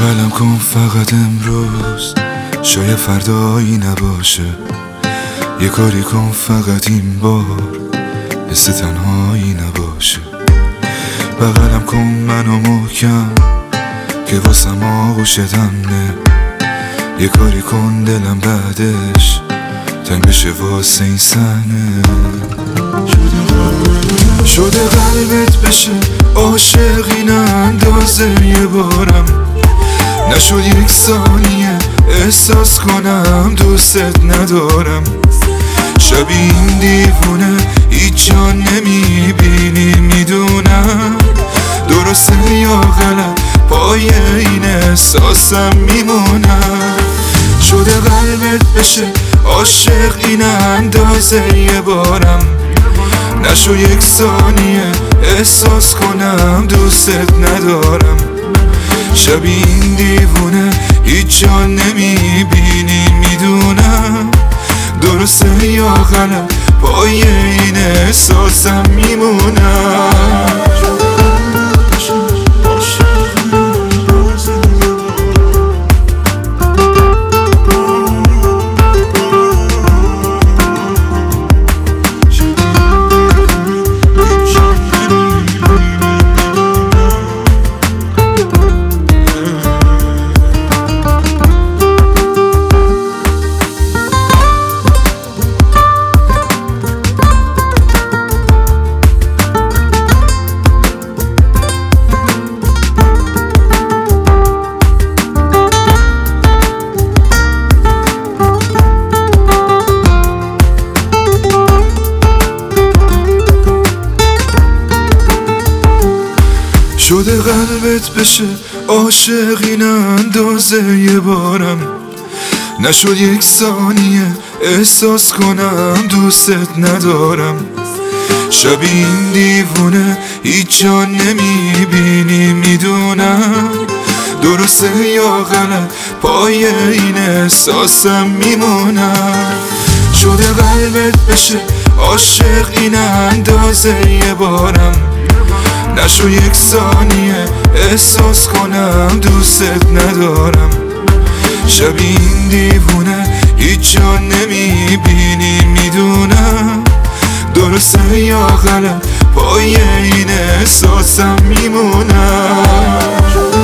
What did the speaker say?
بغلم کن فقط امروز، شاید فردایی نباشه. یه کاری کن فقط این بار، حس تنهایی نباشه. بغلم کن منو محکم که واسم آغوش دمنه. یه کاری کن دلم بعدش تنگ بشه واسه این صحنه. شده قلبت بشه عاشق این اندازه یه بارم، نشد یک ثانیه احساس کنم دوستت ندارم. شبیه این دیوونه هیچ جا نمیبینی، میدونم درسته یا غلط پای این احساسم میمونم. شده قلبت بشه عاشق این اندازه یه بارم، نشو یک ثانیه احساس کنم دوستت ندارم. شبیه این دیوونه هیچ جا نمیبینی، میدونم درسته یا غلط پای این احساسم میمونم. شده قلبت بشه عاشق این اندازه یه بارم، نشد یک ثانیه احساس کنم دوستت ندارم. شبیه این دیوونه هیچ جا نمیبینی، میدونم درسته یا غلط پای این احساسم میمونم. شده قلبت بشه عاشق این اندازه یه بارم، نشو یک ثانیه احساس کنم دوستت ندارم. شبیه این دیوونه هیچ جا نمیبینی، میدونم درسته یا غلط پای این احساسم میمونم.